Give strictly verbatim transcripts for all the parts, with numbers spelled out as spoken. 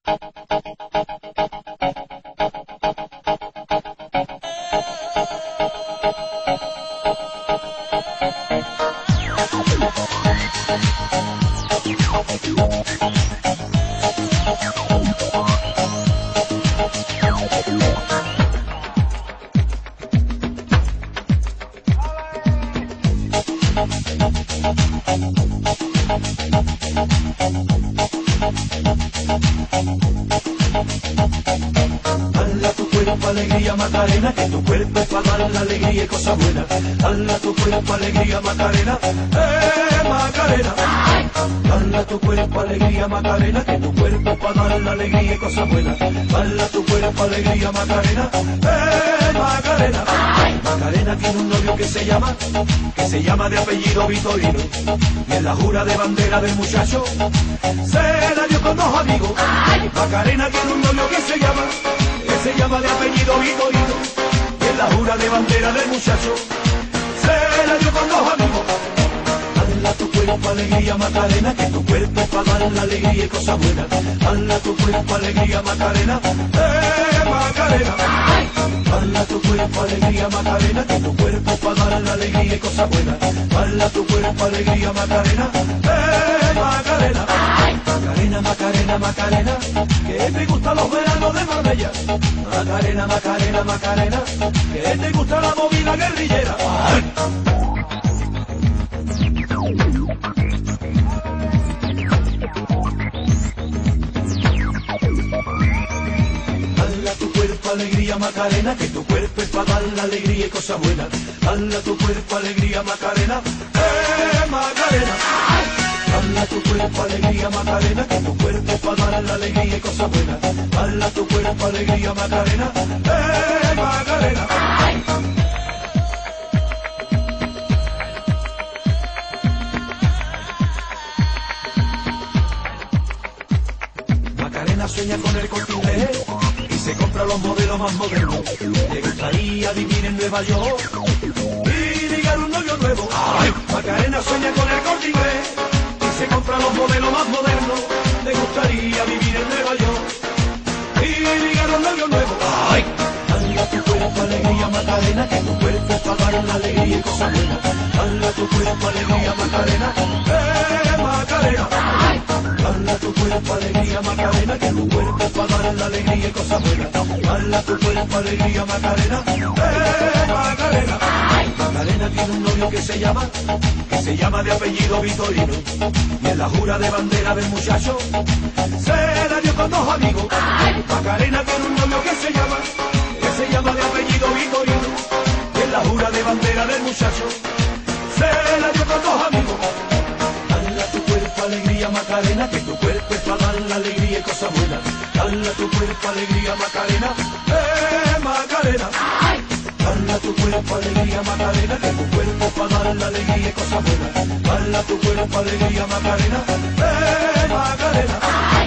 Dala tu cuerpo alegría Macarena, que tu cuerpo es para dar la alegría y cosas buenas. Dala tu cuerpo alegría Macarena, eh Macarena. Dala tu cuerpo alegría Macarena, que tu cuerpo es para dar la alegría y cosas buenas. Dala tu cuerpo alegría Macarena, eh Macarena. Macarena tiene un novio que se llama, que se llama de apellido Vitorino, y en la jura de bandera del muchacho se la dio con dos amigos. Macarena tiene un novio que se llama, que se llama de apellido Vitorino, y en la jura de bandera del muchacho se la dio con dos amigos. Dala tu cuerpo alegría Macarena, que tu cuerpo es para dar la alegría y cosas buenas. Dala tu cuerpo alegría Macarena, eh Macarena. Dala tu cuerpo alegría Macarena, que tu cuerpo es para dar la alegría y cosas buenas. Dala tu cuerpo alegría Macarena, eh Macarena. Macarena, Macarena, Macarena, que te gustan los veranos de Marbella. Macarena, Macarena, Macarena, que te gusta la movida guerrillera. ¡Ay! Dala tu cuerpo alegría Macarena, que tu cuerpo es para dar la alegría y cosas buenas. Dala tu cuerpo alegría Macarena, eh Macarena. Dala tu cuerpo alegría Macarena, que tu cuerpo es para dar la alegría y cosas buenas. Dala tu cuerpo alegría Macarena, eh Macarena. Macarena sueña con el Corte Inglés y se compra los modelos más modernos. Le gustaría vivir en Nueva York y ligar un novio nuevo. ¡Ay! Macarena sueña con el Corte Inglés y se compra los modelos más modernos. Le gustaría vivir en Nueva York y ligar un novio nuevo. ¡Ay! Dala tu cuerpo alegría Macarena, que tu cuerpo es para dar la alegría y cosas buenas. Dala tu cuerpo alegría Macarena, eh Macarena. Dala tu cuerpo alegría Macarena, que tu cuerpo es para dar la alegría y cosas buenas. Dala tu cuerpo alegría Macarena, eh Macarena. Macarena tiene un novio que se llama, que se llama de apellido Vitorino, y en la jura de bandera del muchacho se la dio con dos amigos. Macarena tiene un novio que se llama, que se llama de apellido Vitorino, y en la jura de bandera del muchacho se la dio con dos amigos. Dala tu cuerpo alegría Macarena, que tu cuerpo es para dar la alegría y cosas buenas. Dala tu cuerpo alegría Macarena, eh Macarena. Dala tu cuerpo alegría Macarena, que tu cuerpo es para dar la alegría y cosas buenas. Dala tu cuerpo alegría Macarena, eh Macarena.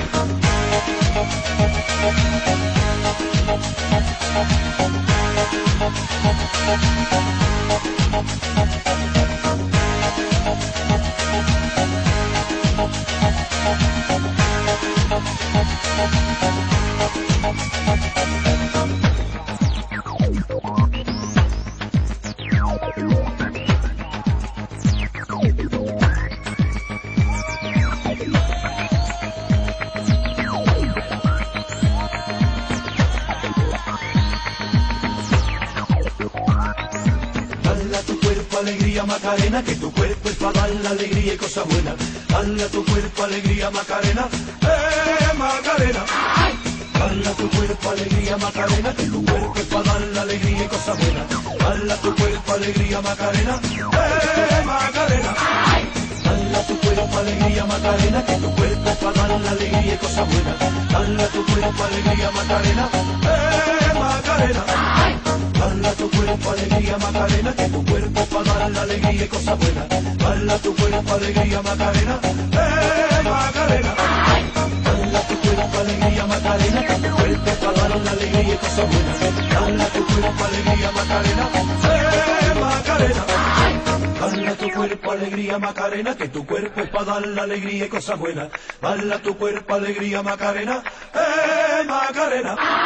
Alegría Macarena, que tu cuerpo es para dar la alegría y cosas buenas. Dala tu cuerpo alegría Macarena, eh Macarena. Dala tu cuerpo alegría Macarena, que tu cuerpo es para dar la alegría y cosas buenas. Dala tu cuerpo alegría Macarena, eh Macarena. Dala tu cuerpo alegría Macarena, que tu cuerpo es para dar la alegría y cosas buenas. Dala tu cuerpo alegría Macarena, eh Macarena. Dala tu cuerpo alegría Macarena, que tu cuerpo es para dar la alegría y cosas buenas. Dala tu cuerpo alegría Macarena, eh Macarena. Dala tu cuerpo alegría Macarena, que tu cuerpo es para dar la alegría y cosas buenas. Dala tu cuerpo alegría Macarena, eh Macarena. Dala tu cuerpo alegría Macarena, que tu cuerpo es para dar la alegría y cosas buenas. Dala tu cuerpo alegría Macarena, eh ay Macarena.